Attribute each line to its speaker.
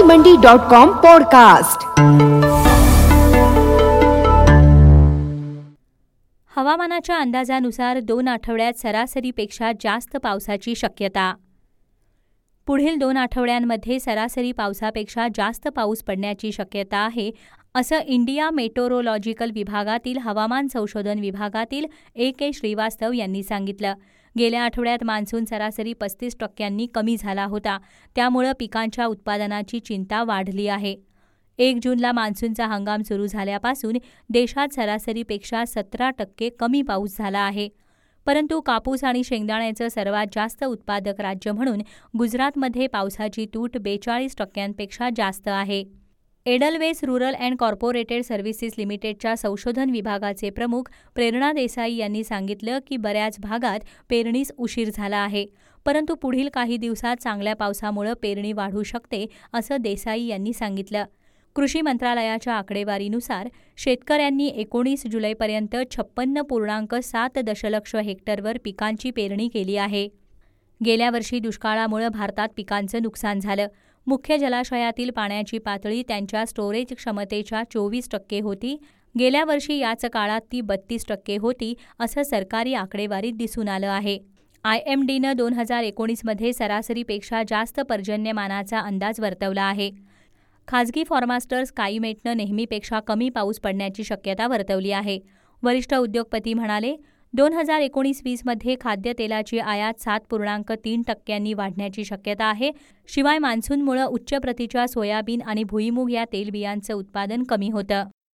Speaker 1: मंडी.com podcast.
Speaker 2: हवामानाच्या अंदाजानुसार 2 आठवड्यात सरासरीपेक्षा जास्त पावसाची शक्यता। पुढील 2 आठवड्यांमध्ये सरासरी पावसापेक्षा जास्त पाऊस पडण्याची शक्यता आहे, असं इंडिया मेटोरोलॉजिकल विभागातील हवामान संशोधन विभागातील A.K. श्रीवास्तव यांनी सांगितलं। गेल्या आठवड्यात मान्सून सरासरी 35% कमी झाला होता, त्यामुळे पिकांच्या उत्पादनाची चिंता वाढली आहे। 1 जूनला मान्सूनचा हंगाम सुरू झाल्यापासून देशात सरासरीपेक्षा 17% कमी पाऊस झाला आहे। परंतु कापूस आणि शेंगदाण्याचं सर्वात जास्त उत्पादक राज्य म्हणून गुजरातमध्ये पावसाची तूट 42% जास्त आहे। Edelweiss rural and corporated services लिमिटेडच्या संशोधन विभागाचे प्रमुख प्रेरणा देसाई यांनी सांगितलं की बऱ्याच भागात पेरणीस उशीर झाला आहे, परंतु पुढील काही दिवसात चांगल्या पावसामुळे पेरणी वाढू शकते, असं देसाई यांनी सांगितलं। कृषी मंत्रालयाच्या आकडेवारीनुसार शेतकऱ्यांनी 19 जुलैपर्यंत 56.7 दशलक्ष हेक्टरवर पिकांची पेरणी केली आहे। गेल्या वर्षी दुष्काळामुळे भारतात पिकांचं नुकसान झालं। मुख्य जलाशयातील पाण्याची पातळी त्यांच्या स्टोरेज क्षमतेच्या 24% होती। गेल्या वर्षी याच काळात ती 32% होती, असं सरकारी आकडेवारीत दिसून आलं आहे। IMDनं 2019मध्ये सरासरीपेक्षा जास्त पर्जन्यमानाचा अंदाज वर्तवला आहे। खाजगी फॉरमास्टर स्काईमेटनं नेहमीपेक्षा कमी पाऊस पडण्याची शक्यता वर्तवली आहे। वरिष्ठ उद्योगपती म्हणाले, 2019-20मध्ये खाद्यतेलाची आयात 7.3% वाढण्याची शक्यता आहे। शिवाय मान्सूनमुळे उच्च प्रतीच्या सोयाबीन आणि भुईमूग या तेलबियांचं उत्पादन कमी होतं।